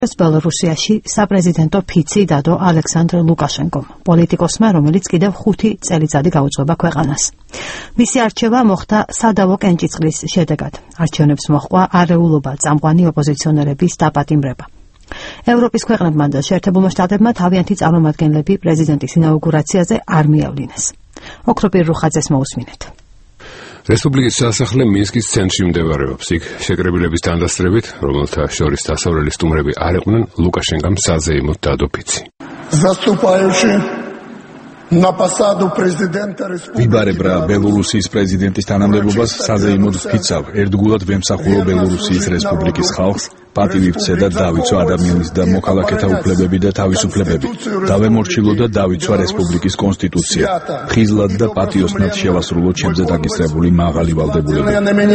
ბელორუსიაში საპრეზიდენტო ფიცი დადო ალექსანდრ ლუკაშენკომ, პოლიტიკოსმა, რომელიც კიდევ 5 წელიწადი გაუძღვება ქვეყანას. მისი არჩევა მოხდა სადავო კენჭისყრის შედეგად. არჩევნებს მოჰყვა არეულობა, წამყვანი ოპოზიციონერების დაპატიმრება. ევროპის ქვეყნებმა და შეერთებულმა შტატებმა თავიანთი წარმომადგენლები პრეზიდენტის ინაუგურაციაზე არ მიავლინეს. ოქროპირ რუხაძეს მოусმინეთ. რესპუბლიკის სასახლე მინსკის ცენტრში მდებარეობს. იქ შეკრებილების თანდასწრებით, რომელთა შორის დასავლელი სტუმრები არ იყვნენ, ლუკაშენკამ საზეიმოდ დადო ფიცი. ვიბარებრა ბელორუსიის პრეზიდენტის თანამდებობას საზეიმოდ ვფიცავ. ერთგულად ვემსახურო ბელორუსიის რესპუბლიკის ხალხს, პატივი ვცედა დავიცვა ადამიანის და მოქალაქეთა უფლებები და თავისუფლებები. დავემორჩილო და დავიცვა რესპუბლიკის კონსტიტუცია. ხიზლად და პატიოსნად შევასრულო ჩემზე დაგისრებული მაღალი ვალდებულება.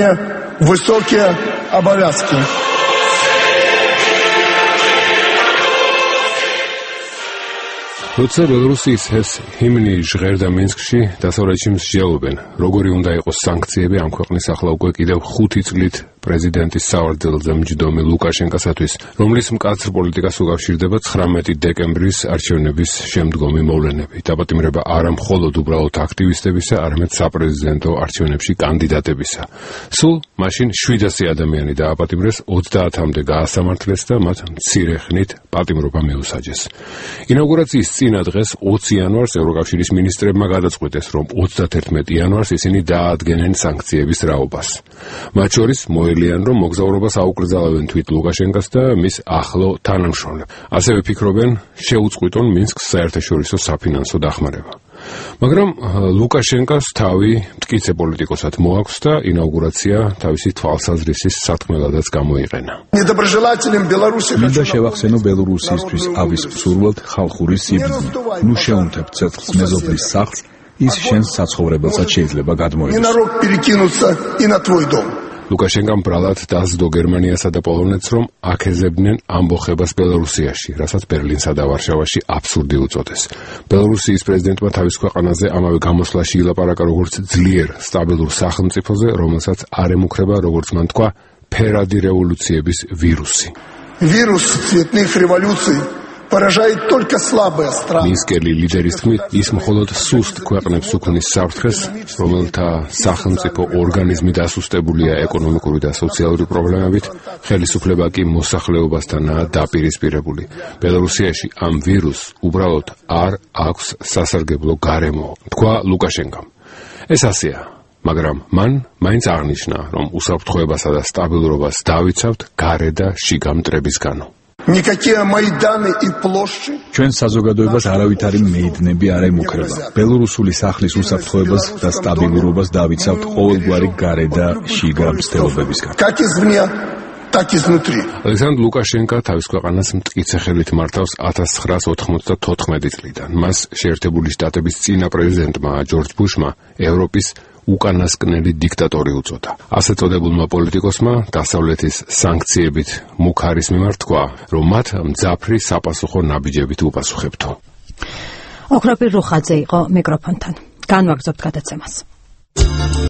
როცა ბელორუსიის ეს ჰიმნი ჟღერდა მინსკში, დასავლეთში მსჯელობენ, როგორი უნდა იყოს სანქციები ამ ქვეყნის ახლა უკვე კიდევ 5 წლით პრეზიდენტის სავარძელზე მჯდომი ლუკაშენკასათვის, რომლის მკაცრ პოლიტიკას უკავშირდება 19 დეკემბრის არჩევნების შემდგომი მოვლენები. დაპატიმრება არა მხოლოდ უბრალოდ აქტივისტებისა, არამედ საპრეზიდენტო არჩევნებში კანდიდატებისა. სულ მაშინ 700 ადამიანი დააპატიმრეს, 30-მდე გაასამართლეს და მათ მცირე ხნით პატიმრობა მიუსაჯეს. ინაუგურაციის წინა დღეს 20 იანვარს ევროკავშირის მინისტრებმა გადაწყვიტეს, რომ 31 იანვარს ისინი დაადგენენ სანქციების რაობას. მათ შორის მოელიან, რომ მოგზაურობას აუკრძალავენ თვით ლუკაშენკას და მის ახლო თანამშრომლებს. ასევე ფიქრობენ, შეუწყვიტონ მინსკს საერთაშორისო საფინანსო დახმარება. მაგრამ ლუკაშენკას თავი მტკიცე პოლიტიკოსად მოაქვს და ინაუგურაცია თავისი თვალსაზრისის სათქმელადაც გამოიყენა. მინდა შევახსენო ბელორუსისთვის ავის მსურველთ ხალხური სიბრძნე. ნუ შეუნთებ ცეცხლს მეზობლის სახლს, ის შენს საცხოვრებელსაც შეიძლება გადმოეღოს. ლუკაშენკამ ბრალად დასდო გერმანიასა და პოლონეთს, რომ აქეზებდნენ ამბოხებას ბელორუსიაში, რასაც ბერლინსა და ვარშავაში აბსურდი უწოდეს. ბელორუსიის პრეზიდენტმა თავის ქვეყანაზე ამავე გამოსვლაში ილაპარაკა როგორც ძლიერ სტაბილურ სახელმწიფოზე, რომელსაც არ ემუქრება, როგორც მან თქვა, ფერადი რევოლუციების ვირუსი. მინსკელი ლიდერის თქმით, ის მხოლოდ სუსტ ქვეყნებს უქმნის საფრთხეს, რომელთა სახელმწიფო ორგანიზმი დასუსტებულია ეკონომიკური და სოციალური პრობლემებით, ხელისუფლება კი მოსახლეობასთანაა დაპირისპირებული. ბელორუსიაში ამ ვირუსს უბრალოდ არ აქვს სასარგებლო გარემო, თქვა ლუკაშენკამ. ეს ასეა. მაგრამ მან მაინც აღნიშნა, რომ უსაფრთხოებასა და სტაბილურობას დავიცავთ გარე და შიგა მტრებისგანო. ჩვენ საზოგადოებას არავითარი მეიდნები არ ემუქრება. ბელორუსული სახლის უსაფრთხოებას და სტაბილურობას დავიცავთ ყოველგვარი გარე და შიგა მცდელობებისგან. ალექსანდრ ლუკაშენკა თავის ქვეყანას მტკიცე ხელით მართავს 1994 წლიდან. მას შეერთებული შტატების წინა პრეზიდენტმა ჯორჯ ბუშმა ევროპის უკანასკნელი დიქტატორი უწოდა. ასეთ წოდებულმა პოლიტიკოსმა დასავლეთის სანქციებით მუქარის მიმართ თქვა, რომ მათ მძაფრი საპასუხო ნაბიჯებით უპასუხებთო. ოქროპირ რუხაძე იყო მიკროფონთან. განვაგრძობთ გადაცემას.